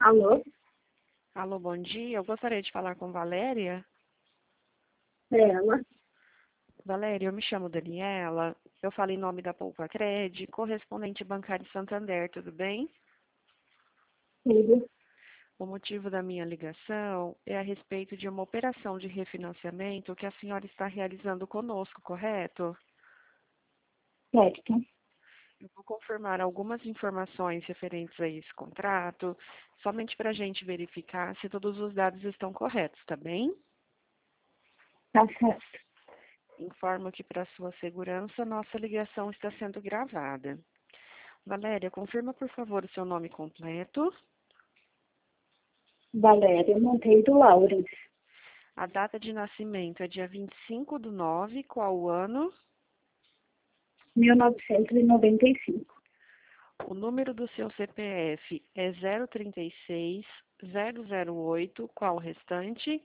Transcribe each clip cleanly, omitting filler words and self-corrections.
Alô? Alô, bom dia. Eu gostaria de falar com Valéria. É ela? Valéria, eu me chamo Daniela. Eu falo em nome da Poupa Cred, correspondente bancário Santander, tudo bem? Tudo? O motivo da minha ligação é a respeito de uma operação de refinanciamento que a senhora está realizando conosco, correto? Certo. Eu vou confirmar algumas informações referentes a esse contrato, somente para a gente verificar se todos os dados estão corretos, tá bem? Tá certo. Informo que, para sua segurança, nossa ligação está sendo gravada. Valéria, confirma, por favor, o seu nome completo, Valéria Monteiro Laurens, a data de nascimento é dia 25/9, qual o ano, 1995. o número do seu CPF é 036-008, qual o restante,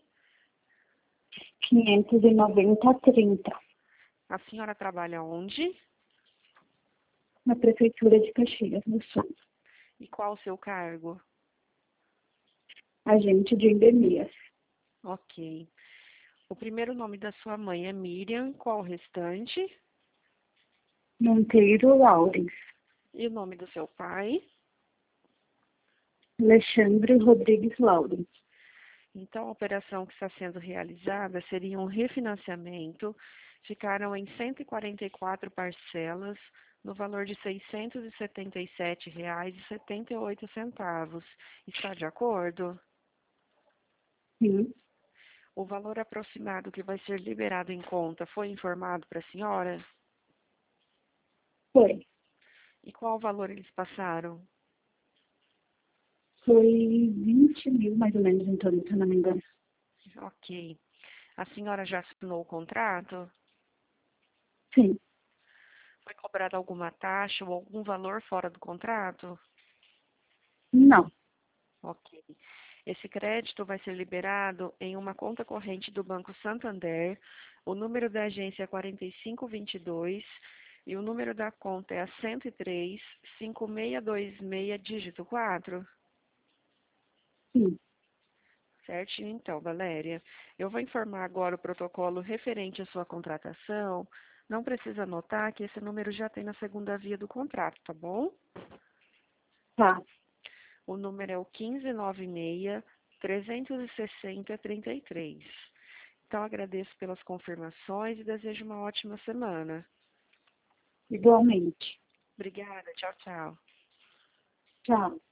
590-30, a senhora trabalha onde na Prefeitura de Caxias do Sul. e qual o seu cargo? Agente de endemias. Ok. O primeiro nome da sua mãe é Miriam, qual o restante? Monteiro Laurens, E o nome do seu pai? Alexandre Rodrigues Laurens. Então, a operação que está sendo realizada seria um refinanciamento. Ficaram em 144 parcelas, no valor de R$ 677,78. Está de acordo? Sim, O valor aproximado que vai ser liberado em conta foi informado para a senhora? foi. E qual valor eles passaram? Foi 20 mil, mais ou menos, em torno, se eu não me engano. Ok. A senhora já assinou o contrato? Sim, Foi cobrada alguma taxa ou algum valor fora do contrato? não. Ok. Esse crédito vai ser liberado em uma conta corrente do Banco Santander. O número da agência é 4522 e o número da conta é a 103-5626, dígito 4. Sim, Certinho, então, Valéria. Eu vou informar agora o protocolo referente à sua contratação. Não precisa anotar que esse número já tem na segunda via do contrato, tá bom? tá. O número é o 1596-360-33. Então, agradeço pelas confirmações e desejo uma ótima semana. Igualmente. Obrigada, tchau, tchau. Tchau.